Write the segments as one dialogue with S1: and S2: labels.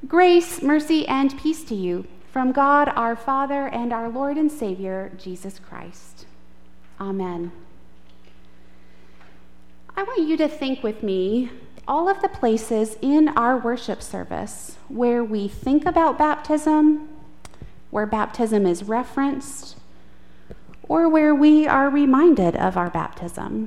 S1: Grace, mercy, and peace to you from God our Father and our Lord and Savior, Jesus Christ. Amen. I want you to think with me all of the places in our worship service where we think about baptism, where baptism is referenced, or where we are reminded of our baptism.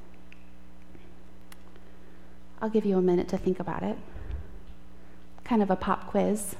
S1: I'll give you a minute to think about it. Kind of a pop quiz.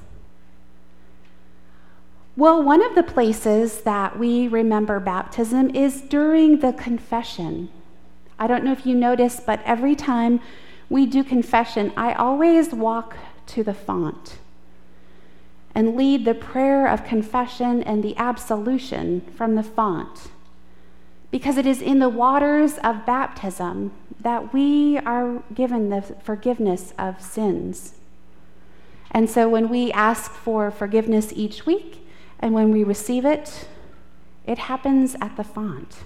S1: Well, one of the places that we remember baptism is during the confession. I don't know if you noticed, but every time we do confession, I always walk to the font and lead the prayer of confession and the absolution from the font, because it is in the waters of baptism that we are given the forgiveness of sins. And so when we ask for forgiveness each week, and when we receive it, it happens at the font.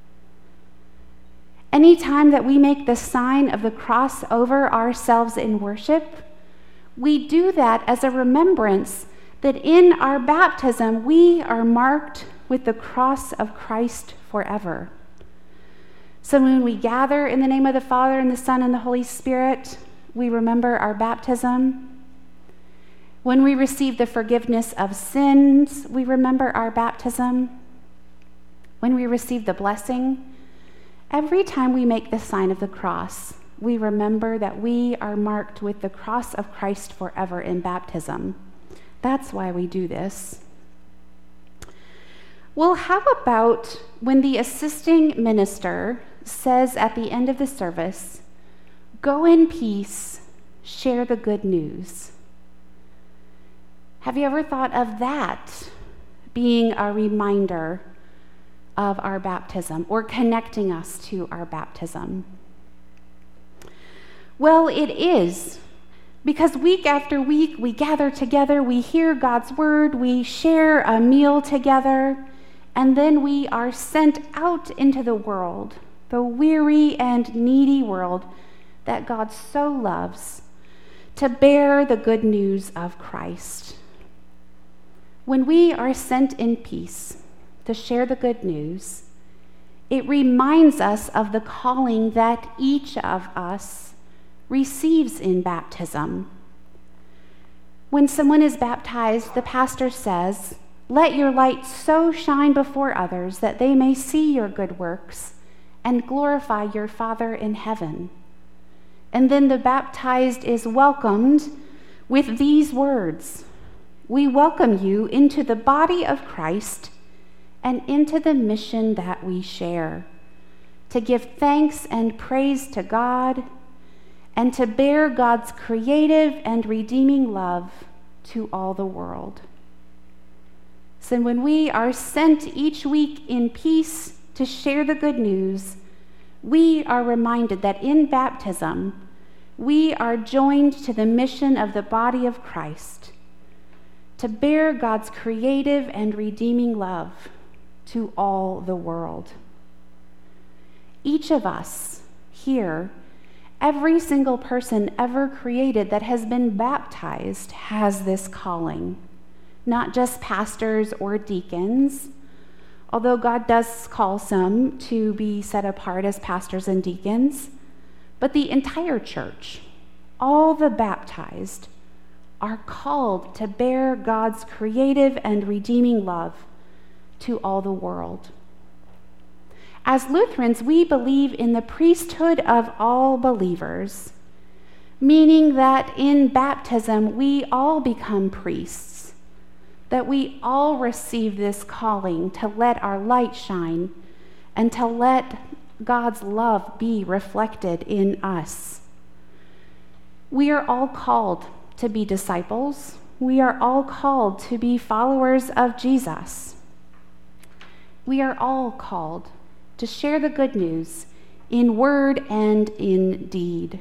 S1: Anytime that we make the sign of the cross over ourselves in worship, we do that as a remembrance that in our baptism we are marked with the cross of Christ forever. So when we gather in the name of the Father and the Son and the Holy Spirit, we remember our baptism. When we receive the forgiveness of sins, we remember our baptism. When we receive the blessing, every time we make the sign of the cross, we remember that we are marked with the cross of Christ forever in baptism. That's why we do this. Well, how about when the assisting minister says at the end of the service, "Go in peace, share the good news"? Have you ever thought of that being a reminder of our baptism or connecting us to our baptism? Well, it is, because week after week we gather together, we hear God's word, we share a meal together, and then we are sent out into the world, the weary and needy world that God so loves, to bear the good news of Christ. When we are sent in peace to share the good news, it reminds us of the calling that each of us receives in baptism. When someone is baptized, the pastor says, "Let your light so shine before others that they may see your good works and glorify your Father in heaven." And then the baptized is welcomed with these words, "We welcome you into the body of Christ and into the mission that we share, to give thanks and praise to God and to bear God's creative and redeeming love to all the world." So when we are sent each week in peace to share the good news, we are reminded that in baptism, we are joined to the mission of the body of Christ, to bear God's creative and redeeming love to all the world. Each of us here, every single person ever created that has been baptized, has this calling. Not just pastors or deacons, although God does call some to be set apart as pastors and deacons, but the entire church, all the baptized, are called to bear God's creative and redeeming love to all the world. As Lutherans, we believe in the priesthood of all believers, meaning that in baptism we all become priests, that we all receive this calling to let our light shine and to let God's love be reflected in us. We are all called to be disciples. We are all called to be followers of Jesus. We are all called to share the good news in word and in deed.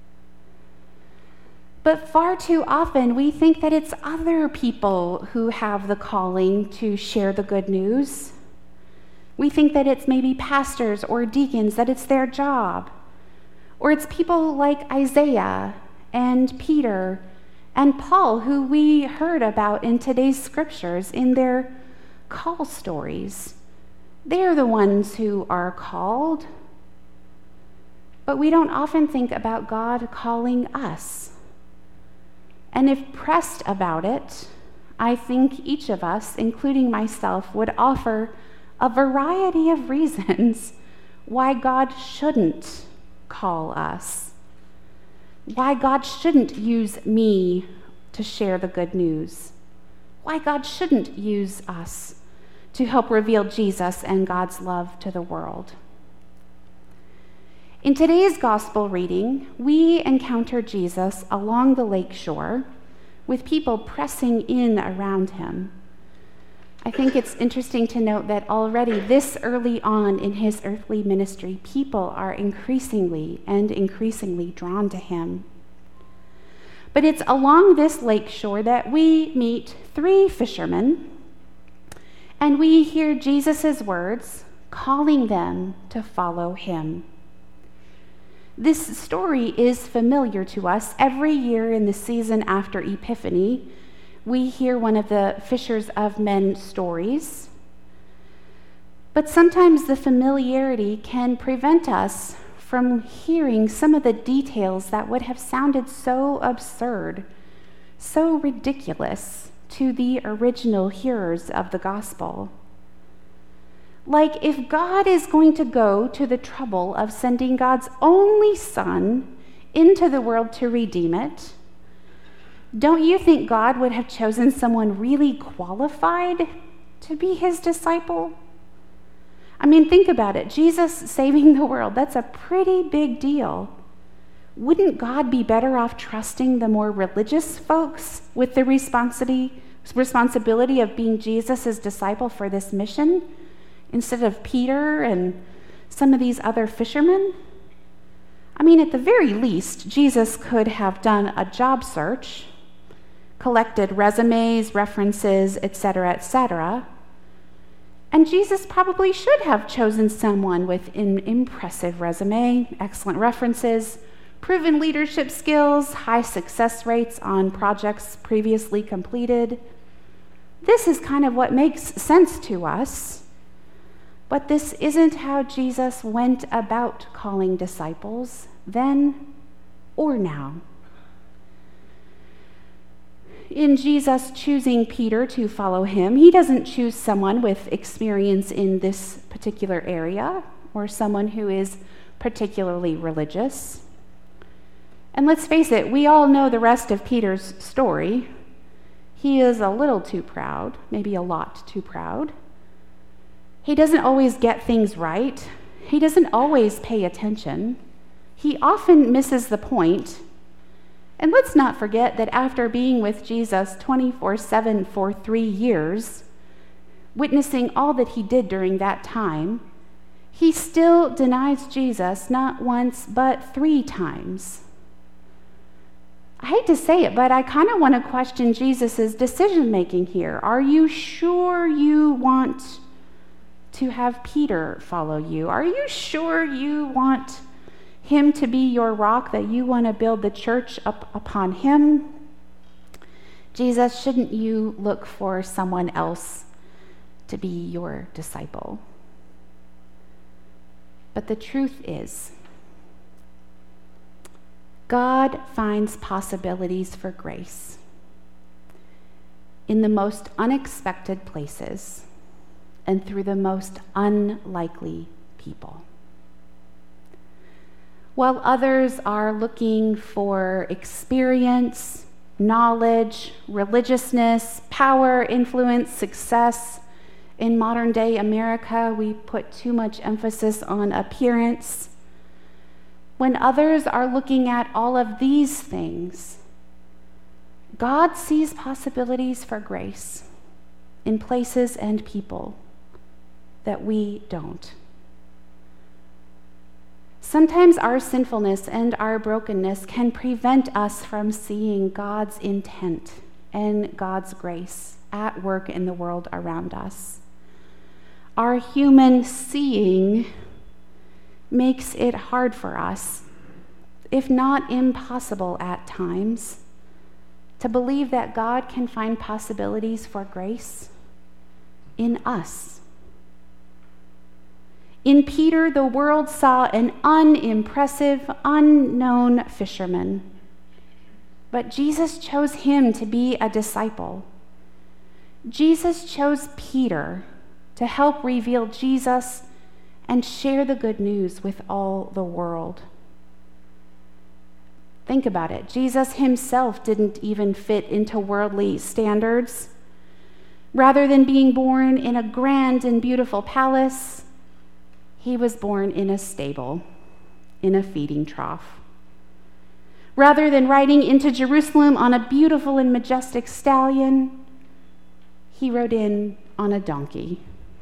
S1: But far too often we think that it's other people who have the calling to share the good news. We think that it's maybe pastors or deacons, that it's their job. Or it's people like Isaiah and Peter and Paul, who we heard about in today's scriptures in their call stories. They're the ones who are called. But we don't often think about God calling us. And if pressed about it, I think each of us, including myself, would offer a variety of reasons why God shouldn't call us, why God shouldn't use me to share the good news, why God shouldn't use us to help reveal Jesus and God's love to the world. In today's gospel reading, we encounter Jesus along the lake shore with people pressing in around him. I think it's interesting to note that already this early on in his earthly ministry, people are increasingly drawn to him. But it's along this lake shore that we meet 3 fishermen, and we hear Jesus' words calling them to follow him. This story is familiar to us. Every year in the season after Epiphany, we hear one of the fishers of men stories. But sometimes the familiarity can prevent us from hearing some of the details that would have sounded so absurd, so ridiculous to the original hearers of the gospel. Like, if God is going to go to the trouble of sending God's only Son into the world to redeem it, don't you think God would have chosen someone really qualified to be his disciple? I mean, think about it. Jesus saving the world, that's a pretty big deal. Wouldn't God be better off trusting the more religious folks with the responsibility of being Jesus' disciple for this mission, instead of Peter and some of these other fishermen? I mean, at the very least, Jesus could have done a job search, collected resumes, references, etc., and Jesus probably should have chosen someone with an impressive resume, excellent references, proven leadership skills, high success rates on projects previously completed. This is kind of what makes sense to us. But this isn't how Jesus went about calling disciples then or now. In Jesus choosing Peter to follow him, he doesn't choose someone with experience in this particular area or someone who is particularly religious. And let's face it, we all know the rest of Peter's story. He is a little too proud, maybe a lot too proud. He doesn't always get things right. He doesn't always pay attention. He often misses the point. And let's not forget that after being with Jesus 24/7 for 3 years, witnessing all that he did during that time, he still denies Jesus not once but 3 times. I hate to say it, but I kind of want to question Jesus' decision-making here. Are you sure you want to have Peter follow you? Are you sure you want him to be your rock, that you want to build the church up upon him? Jesus, shouldn't you look for someone else to be your disciple? But the truth is, God finds possibilities for grace in the most unexpected places and through the most unlikely people. While others are looking for experience, knowledge, religiousness, power, influence, success, in modern day America, we put too much emphasis on appearance. When others are looking at all of these things, God sees possibilities for grace in places and people that we don't. Sometimes our sinfulness and our brokenness can prevent us from seeing God's intent and God's grace at work in the world around us. Our human seeing makes it hard for us, if not impossible at times, to believe that God can find possibilities for grace in us. In Peter, the world saw an unimpressive, unknown fisherman, but Jesus chose him to be a disciple. Jesus chose Peter to help reveal Jesus and share the good news with all the world. Think about it. Jesus himself didn't even fit into worldly standards. Rather than being born in a grand and beautiful palace, he was born in a stable, in a feeding trough. Rather than riding into Jerusalem on a beautiful and majestic stallion, he rode in on a donkey.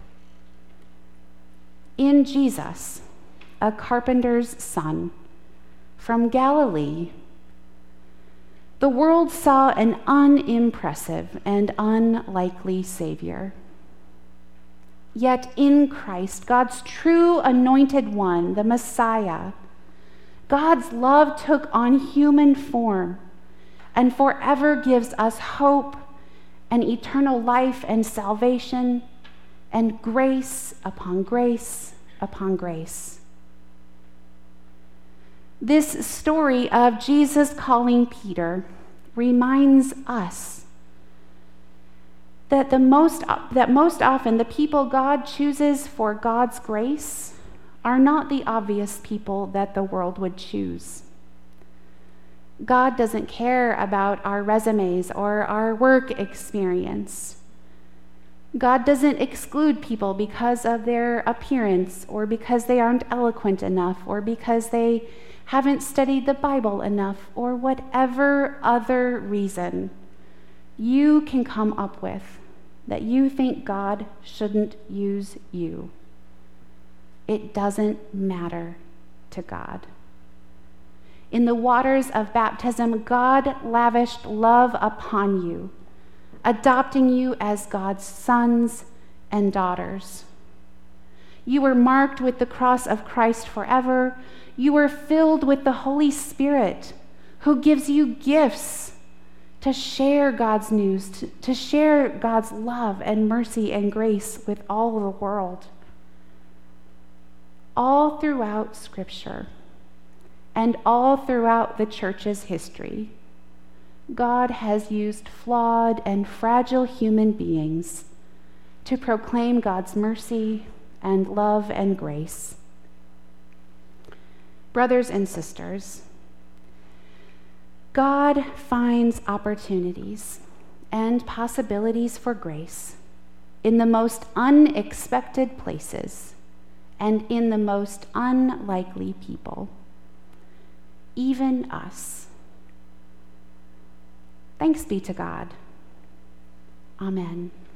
S1: In Jesus, a carpenter's son from Galilee, the world saw an unimpressive and unlikely Savior. Yet in Christ, God's true anointed one, the Messiah, God's love took on human form and forever gives us hope and eternal life and salvation and grace upon grace upon grace. This story of Jesus calling Peter reminds us that most often the people God chooses for God's grace are not the obvious people that the world would choose. God doesn't care about our resumes or our work experience. God doesn't exclude people because of their appearance or because they aren't eloquent enough or because they haven't studied the Bible enough or whatever other reason you can come up with that you think God shouldn't use you. It doesn't matter to God. In the waters of baptism, God lavished love upon you, adopting you as God's sons and daughters. You were marked with the cross of Christ forever. You were filled with the Holy Spirit, who gives you gifts to share God's news, to share God's love and mercy and grace with all the world. All throughout Scripture, and all throughout the church's history, God has used flawed and fragile human beings to proclaim God's mercy and love and grace. Brothers and sisters, God finds opportunities and possibilities for grace in the most unexpected places and in the most unlikely people, even us. Thanks be to God. Amen.